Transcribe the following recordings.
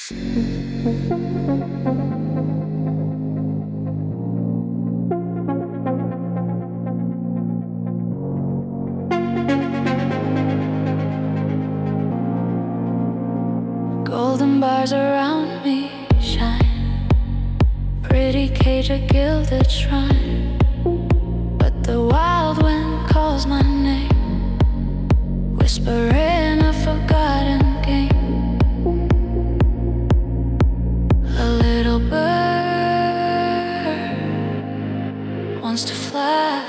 Golden bars around me shine, pretty cage, a gilded shrine. But the wild wind calls my name, whispering a forgotten game. A little bird wants to fly.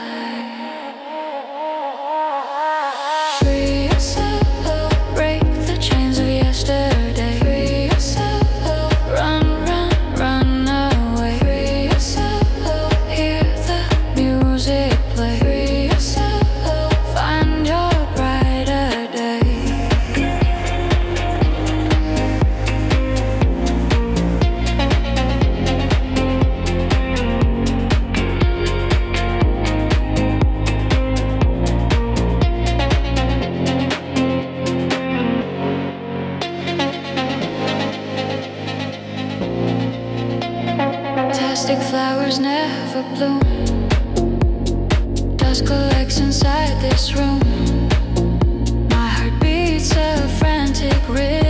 Free yourself, break the chains of yesterday. Free yourself, run, run, run away. Free yourself, hear the music play. Free yourself, find your brighter day. Plastic flowers never bloom. Dust collects inside this room. My heart beats a frantic rhythm.